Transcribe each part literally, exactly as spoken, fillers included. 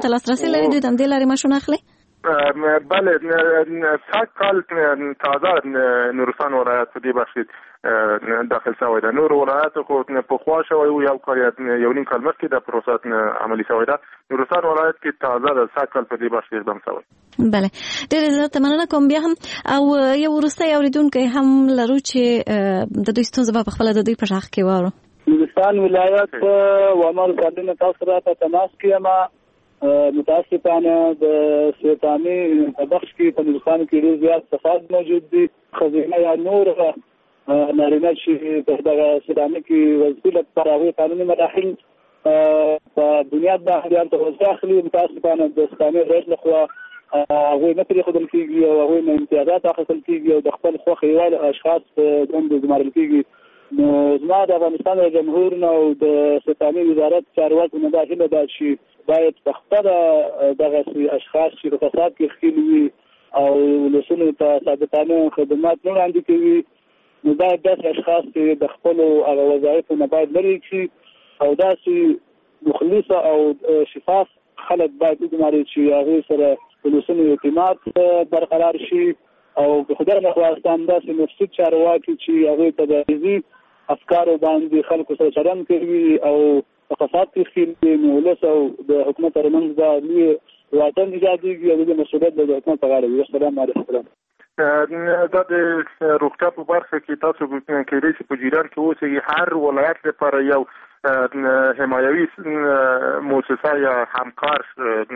ته لاسرسي لري دوی د همدې لارې معاشونه اخلي؟ بله، سږ کال تازه نورستان ولایت په دې برخې داخل شوی ده. نور ولایاتو خو پخوا شوی و، یو کال یو نیم کال مخکې دا پروسه عملي شوی ده. نورستان ولایت کې تازه ده، سږ کال په دې برخې اقدام شوی. بله، ډېرې زیاته مننه کوم. بیا هم او یو وروستی اورېدونکی هم لرو چې د دوی ستونزه به پخپله د دوی په غږ کې واورو. نورستان ولایت و عمل کارونه تاسو را په تماس کې یم. متاسفانه د سرطاني بخش کې په نورستان کې ډېر زیات فساد موجود دي. خزینه یا نور نارینه چې په دغه سرطاني کې وظیفې لپاره هغوی قانوني مراحل په بنیاد باندې هلته وظیفه اخلي. متاسفانه د سرطاني رئیس لخوا هغوی نه پرېښودل کېږي او هغوی نه امتیازات اخیستل کېږي او د خپل خوښې وړ اشخاص په دندو ګمارل کېږي. نو زما د افغانستان د جمهور نه او د سرطاني وزارت چارواکو نه دا هیله ده چې باید په خپله دغسې اشخاص چې په فساد کې ښکېلي وي او ولسونو ته ثابتانه خدمات نه وړاندې کوي، نو باید داسې اشخاص چې د خپلو هغه وظایفو نه باید لرې کړي او داسې مخلصه او شفاف خلک باید وګماري چې هغوی سره ولسونو اعتماد برقرار شي او که خدای نخواسته همداسې مفسد چارواکي چې هغوی ته د غرضي افکارو باندې خلکو سره چلند کوي او په فساد کې ښکېل نو ولس او د حکومت ترمنځ دا لوی واټن ایجادېږي او د دې مسؤلیت د حکومت په غاړه وي. السلام علیکم. دا د روغتیا په برخه کې تاسو کېدای شي په جیران کې اوسئ، هر ولایت لپاره یو حمایوي مؤسسه یا همکار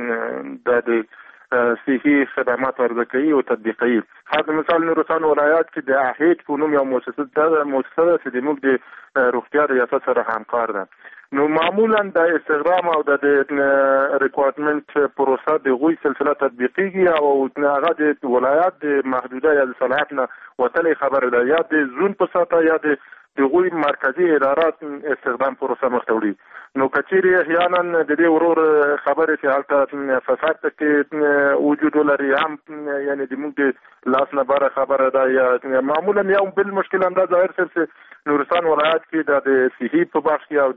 د صحي خدمات عرضه کوي او تطبیقوي. هغه مثال نورستان ولایت کې د اهیت په نوم یو مؤسسه ده مؤسسه چې د موږ د روغتیا ریاست سره همکار ده. نو معمولا د استخدام او د ریکوایرمنت پروسه د غوي سلسله تطبیقیږي او هغه د ولایت د محدوده یا د صلاحیت نه وتلې خبره ده، یا د زون په ساته یا د د غوي مرکزی ادارات استخدام پروسه مخته وړي. نو کچېرې احیانا د دې ورور خبرې چې هلته فساد پکې وجود لري هم یعنی د موږ د لاس نه باره خبره ده، یا معمولا یو بل مشکل هم دا ظاهر شي چې نورستان ولایت کې د صحي په بخش کې او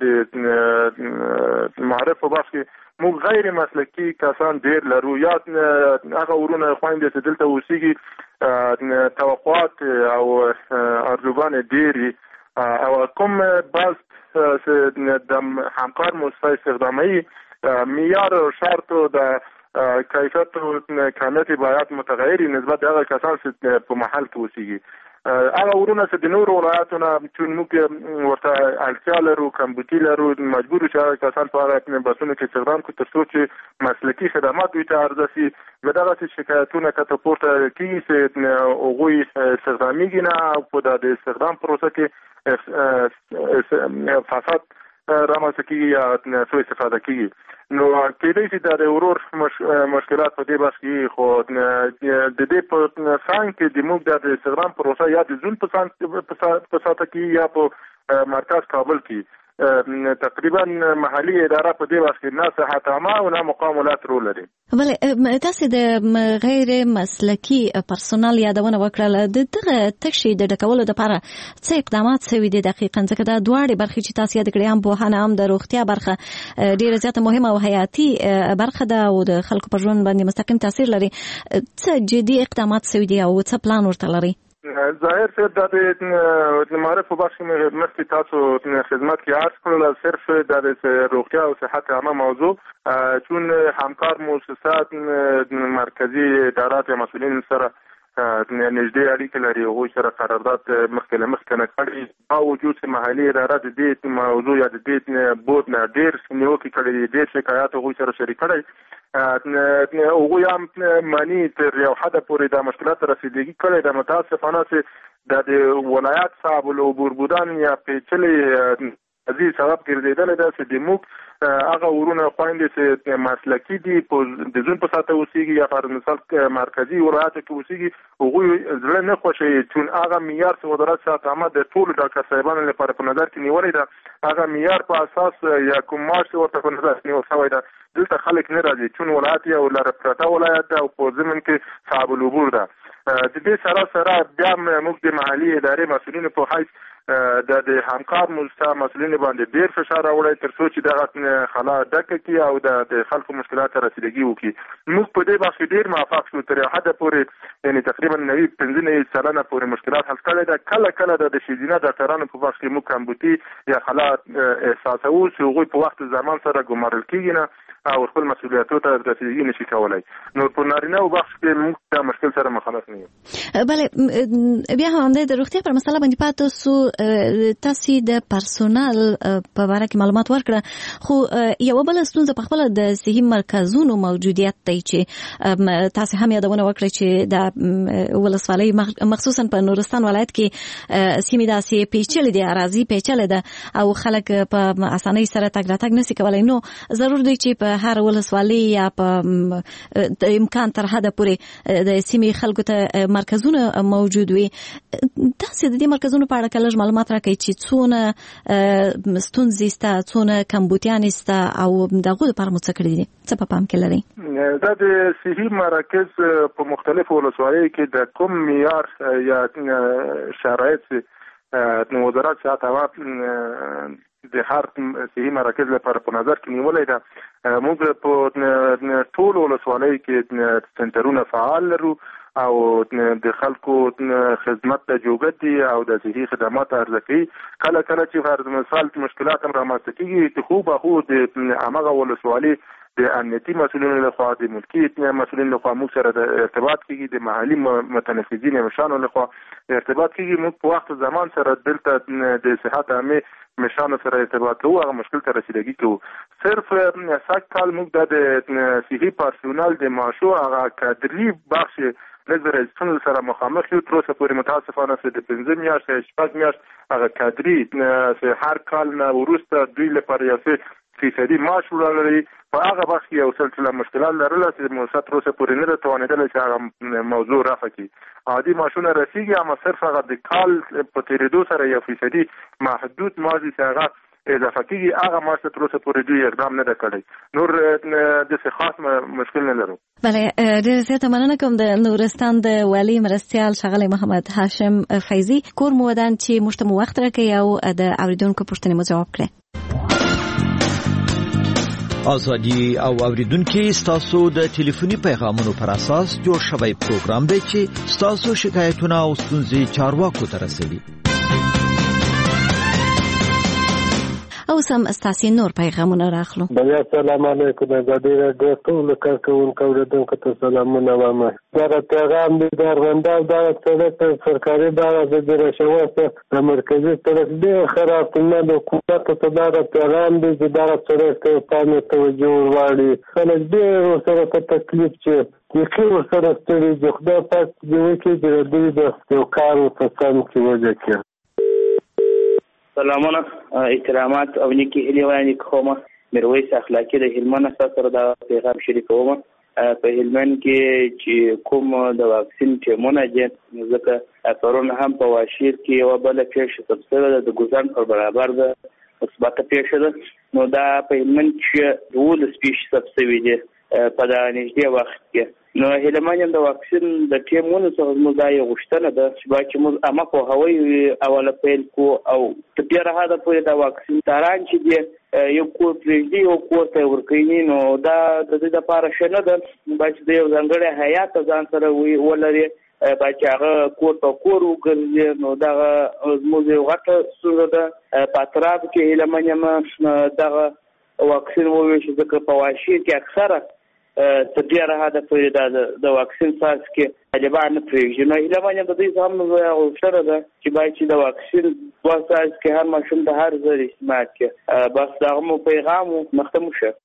د معرف په بخش کې موږ غیر مسلکي کسان ډېر لرو، یا هغه ورونه خویندې چې دلته اوسېږي توقعات او ارزوګانې ډېرې او کوم بعض د همکار مؤسسه استخدامي معیار او شرط د کیفیت او کمیت باید متغیري نسبت هغه کسان چې په محل کې اوسېږي. هغه ورونه چې د نورو ولایتونو چون موږ ورته اړتیا لرو، کمبودي لرو، مجبور یو چې هغه کسان په هغه بسونو کې استخدام کړو تر څو چې مسلکي خدمات دوی ته عرضه شي. به دغسې شکایتونه که ته پورته کېږي چې هغوی استخدامېږي نه او په د استخدام پروسه کې فساد رامنځته کېږي یا سوء استفاده کېږي. نو کېدای شي دا د ورور مشکلات په دې بحث کې، خو د دې په څنګ کې د موږ د استخدام پروسه یا د زون په ساته کې یا په مرکز کابل کې تقریبا محلي اداره په دې بحث کې نه صحت عامه او نه مقام ولایت رول لري. بله، تاسو د غیر مسلکي پرسونل یادونه وکړه، د دغه تشې د ډکولو لپاره څه اقدامات شوي دي دقیقاً؟ ځکه دا دواړې برخې چې تاسو یاد کړې، هم پوهنه هم د روغتیا برخه ډېره زیاته مهمه او حیاتي برخه ده او د خلکو په ژوند باندې مستقیم تاثیر لري. څه جدي اقدامات شوي دي او څه پلان ورته لري؟ ظاهر صرف د معرف په بخش کې مخکې تاسو خدمت کې عرض کړل، صرف د روغتیا او صحت عامه موضوع چون همکار مؤسسات مرکزی ادارات یا مسئولین سره نږدې اړیکې لري، هغوی سره قرارداد مخکې له مخکې نه کړي، با وجود چې محلي اداره د دې موضوع یا د دې بورډ نه ډېر نیوکې کړي دي، ډېر شکایات هغوی سره شریک کړی. هغوی هم معنی تر یو حده پورې دا مشکلات رسیدګي کړی ده. متاسفانه چې د ولایت صاحب العبور بودن یا پیچلې قضیې سبب ګرځېدلی ده چې د موږ هغه ورونه خویندې چې مسلکي دي د زون په ساته اوسېږي یا پر مثال مرکزي ولایاتو کې اوسېږي، هغوی زړه نه خوښوي چون هغه معیار چې وزارت صحت عامه د ټولو ډاکټر صاحبانو لپاره په نظر کې نیولې ده، هغه معیار په اساس یا کوم معاش ورته په نظر کې نیول شوی ده. دلته خلک نه راځي چون ولایت یو لره پرته ولایت ده او په ضمن کې صاحب العبور ده. د دې سره سره بیا موږ د محلي ادارې مسؤلینو په حیث د همکار موسسه مسؤلین باندې ډیر فشار راوړی تر څو چې دغه خلا ډکه کړي او د خلکو مشکلات ته رسیدګي وکړي. موږ په دې باندې ډیر موافق شو تر حده پورې یعنی تقریبا نوي پنځه نوي سلنه پورې مشکلات حل کړي دا. کله کله د ښځینه ډاکټرانو په وخت کې موږ کمبودي یا خلا احساسوو چې هغوی په وخت زمان سره ګمارل کېږي نه او خپل مسؤلیتونو ته رسیدګي نشي کولای. نو په نارینه او بخش کې موږ د مشکل سره مخالف نه یو. بله بیا هم د روغتیا پر مسله باندې پاتې سو تاسو د پرسونل په اړه کې معلومات ورکړه خو یو بل ستونزه په خپل د صحي مرکزونو موجودیت دی چې تاسو هم یادونه وکړئ چې د ولسوالۍ مخصوصا په نورستان ولایت کې سیمې داسې پیچلې دي اراضي پیچلې ده او خلک په اسانۍ سره تګ راتګ نشي کولای. نو ضرور دی چې په هر ولسوالۍ یا په امکان تر حده پورې د سیمې خلکو ته مرکزونه موجود وي. تاسو د دې مرکزونو په اړه کله معلومات راکړئ چې څونه ستونزې سته څونه کمبودیانې سته او دغه لپاره مو څه کړي دي څه په پام کې لرئ؟ دا د صحي مرکز په مختلفو ولسوالیو کې د کوم معیار یا شرایط نو وزارت صحت د هر صحي مرکز لپاره په نظر کې نیولای ده. موږ په ټول ولسوالیو کې سنټرونه فعال لرو او د خلکو خدمت ته جوګت دي او د صحي خدمات عرضه کوي. کله کله چې فرض مثال مشکلات هم رامنځته کېږي خو به خو د هماغه ولسوالۍ د امنیتي مسؤلینو لخوا د ملکي مسؤلینو لخوا موږ سره د ارتباط کېږي د محلي متنفذین مشانو لخوا ارتباط کېږي. موږ په وخت زمان سره دلته د صحت عامه مشانو سره ارتباط کوو هغه مشکل ته رسیدګي کوو. صرف سږ کال موږ د صحي پرسونل د معاشو هغه کادري بخش لږ ستونزو سره مخامخ یو. تر اوسه پورې متاسفانه د پنځه میاشتې شپږ میاشت هغه کادري هر کال نه وروسته دوی لپاره یو څه فیصدي معاش ولري. په هغه وخت کې یو سلسله مشکلات لرله چې موسسه تر اوسه پورې نه ده توانېدلی چې هغه موضوع رفع کړي. عادي معاشونه رسیږي اما صرف هغه د کال په تېرېدو سره یو فیصدي محدود معاش چې هغه اضافه کېږي هغه معاش تر اوسه پورې دوی اقدام نه ده کړی. نور داسې خاص مشکل نه لرو. بله ډېره زیاته مننه کوم د نورستان د والي مرستیال ښاغلی محمد هاشم فیضي. کور مو ودان چې موږ ته مو وخت راکړئ او د اورېدونکو پوښتنې مو ځواب کړئ. ازادي او اوریدونکو ستاسو د ټلیفوني پیغامونو پر اساس جوړ شوی پروګرام دی چې ستاسو شکایتونه او ستونزې چارواکو ته رسوي. او سم استاسي نور پیغامونه راخلو. بیا سلام علیکم د دې د ټول کارکونکو اوریدونکو ته سلامونه وایم. دا پیغام دی درونده دا څه سرکاري اداره د رشوت د مرکزي طرف دی خراب نه د حکومت ته دا پیغام دی چې دا څه ته پامه توجه ورواړي. خلک ډېر سره په تکلیف چې یو سره ستړي دي. خدای پاک دې وکړي چې دوی د یو کار په سم کې وجه کړي. سلامونه احترامات او نیکی هیلې وړاندې کوم. میرویس اخلاقي د هلمند سره دا پیغام شریکوم. په هلمند کې چې کوم د واکسین ټیمونه دي ځکه پرون هم په واشیر کې یو بل پیښه تفصیل د ګوزان پر برابر ده مثبت پیښه ده. نو دا په هلمند کې دوه سپیش تفصیل دي په دا نږدې وخت کې. نو هلمند د واکسین د ټیمونو څخه موږ دا یو غوښتنه ده چې موږ اما په هوایي اوله پیل کو او تر ډېره حده پورې د واکسین تاران چې دی یو کور پرېږدي او کور ته ورکوي. نو دا د دې لپاره ښه نه ده باید د یو ځانګړی هیات ځان سره ولري باید چې هغه کور په کور وګرځي. نو دغه زموږ یو غټه ستونزه ده په اطراف کې هلمند دغه واکسین وویشي ځکه په واشیر کې اکثره تر ډېره حده پورې د واکسین ساز کې طالبان نه پرېږدي. نو هیله د دوی څخه هم غوښتنه ده چې باید چې د واکسین دوه ساز کې هر ماشوم ته هر ځل استعمال کړي. بس دغه مو پیغام مخته مو شه.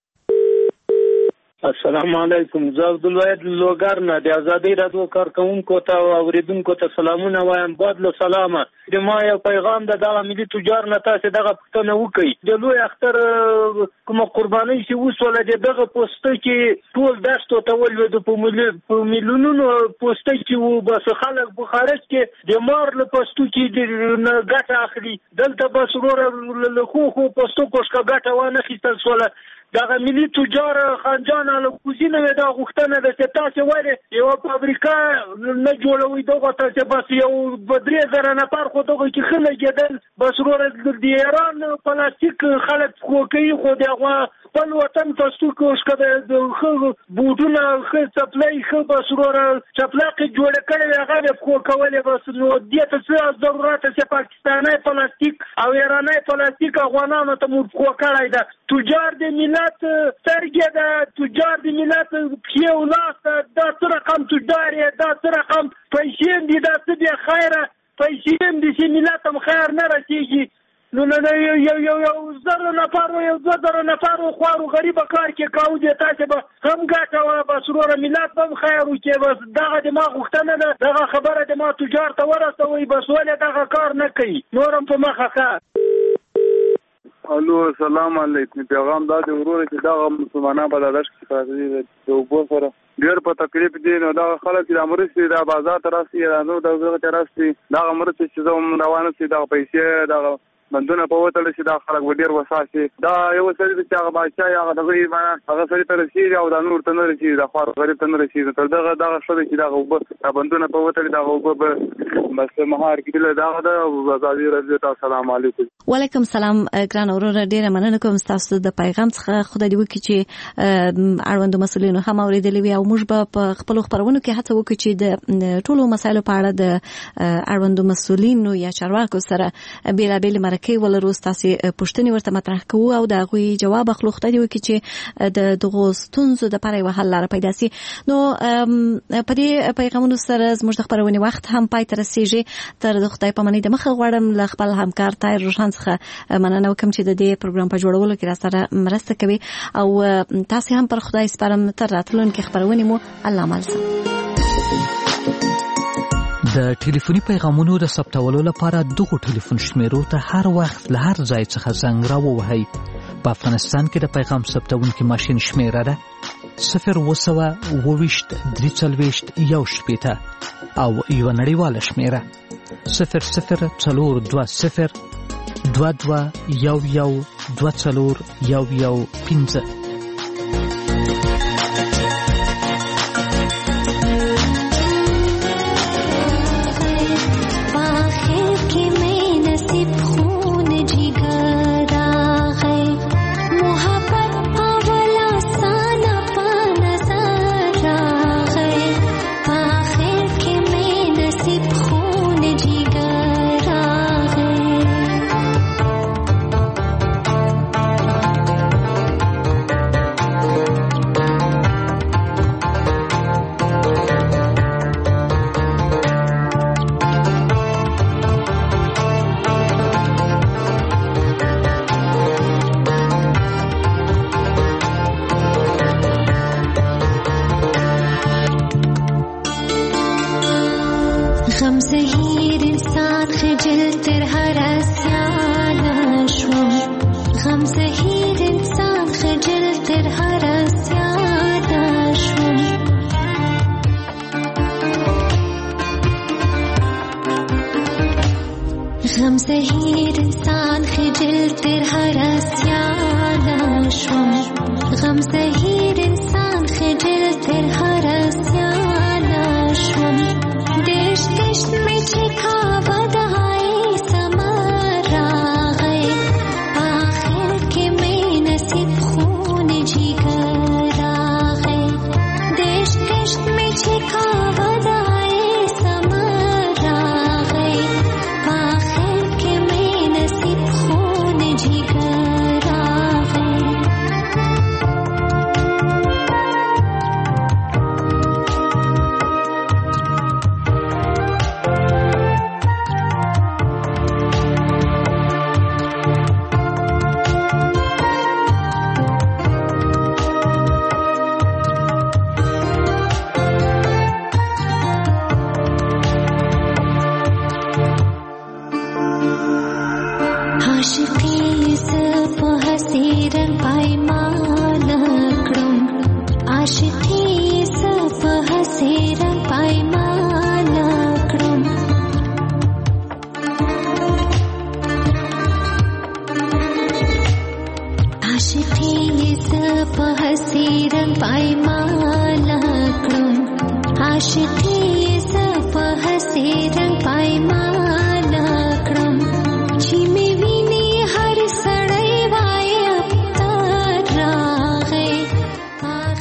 السلام علیکم. زه عبدالواحد لوګر نه د ازادي راډیو کارکونکو ته او اوریدونکو ته سلامونه وایم. باد له سلامه. د ما یو پیغام د دغه ملي تجار نه تاسو دغه پوښتنه وکړئ. د لوی اختر کومه قرباني چې وسوله دغه پوسټ کې ټول داشتو ته ولود په میلیونونو پوسټ کې وو بس خلک بخارج کې د مار له پوسټو کې د ګټه اخلي. دلته بس ورور له خو خو پوسټو کوشکا ګټه وانه خېستل سوله دغه ملي تجار خانجان الکوزي نه دا غوښتنه ده چې تاسو ولې یو فابریکه نه جوړوي دغه تاسو بس یو بدري زره نفر خو دغه کې خلک کېدل بس ورور د ایران پلاستیک خلک خو کوي خو دغه خپل وطن ته څوک شکه د بوټونه خو سپلای خو بس ورور چپلاقي جوړ کړي هغه خو کولې بس نو دې ته څه ضرورت چې پاکستاني پلاستیک او ایرانی پلاستیک افغانانو ته مو خو کړای ده تجار د ملت سرګه ده تجار د ملت یو لاس دا څه رقم تجار دا څه رقم پیسې دي دا څه دی خیره پیسې دي چې ملت هم خیر نه رسیږي نو نه یو یو یو یو زره نفر یو زره نفر خو غریب کار کې کاو دي تاسو به هم ګټه بس ورور ملت هم خیر وکي بس دغه د ما غوښتنه ده دغه خبره د ما تجار ته ورسوي بس ولې دغه کار نه کوي نورم په مخه ښه الو السلام علیکم پیغام دا د ورور چې دا مسلمانان په داش کې پاتې دي د وګور سره ډیر په تکلیف دي نو دا خلک د امرسي دا بازار ترسي نو دا زغه ترسي دا امرسي چې زموږ روانه سي دا پیسې دا بندونه په وته چې دا خلک ډیر وساسي دا یو سړي چې هغه بادشاہ هغه دغه هغه سړي ته رسیدي او دا نور ته نه رسیدي دا خو غریب ته نه رسیدي تر دغه دغه شوی چې دا بندونه په وته دا وګ بس مهار کې دا دا وزادي رضی الله السلام علیکم وعلیکم السلام ګران اورور ډیره مننه کوم تاسو د پیغام څخه خدای دې وکړي چې اړوند مسولینو هم اوریدلې وي او موږ به په خپل خبرونو کې هڅه وکړو چې د ټولو مسایلو په اړه د اړوند مسولینو یا چارواکو سره بیلابېل مرکه ولرو تاسو پوښتنې ورته مطرح کوو او دا غوي جواب خپل خدای دې وکړي چې د دغه ستونزو د پاره وحل لاره پیدا شي نو په دې پیغامونو سره زموږ د خبرونې وخت هم پای ته رسیږي تر د خدای په منی د مخه غواړم ل خپل همکار تایر روشن څخه مننه وکم چې د دې پروګرام په جوړولو کې را سره مرسته کوي او تاسو هم پر خدای سپارم تر راتلونکي خبرونه مو الله مالسه د ټلیفوني پیغامونو د ثبتولو لپاره دغه ټلیفون شمیرو ته هر وخت له هر ځای څخه زنګ راووهئ. په افغانستان کې د پیغام ثبتونکي ماشین شمیره ده صفر وسوه اوويشت درې څلوېښت یو شپېته او یو نړیواله شمیره صفر صفر څلور دوه صفر دوه دوه یو یو دوه څلور یو یو پنځه. پایمان کړم عاشقي زه په هسې رنګ پایمان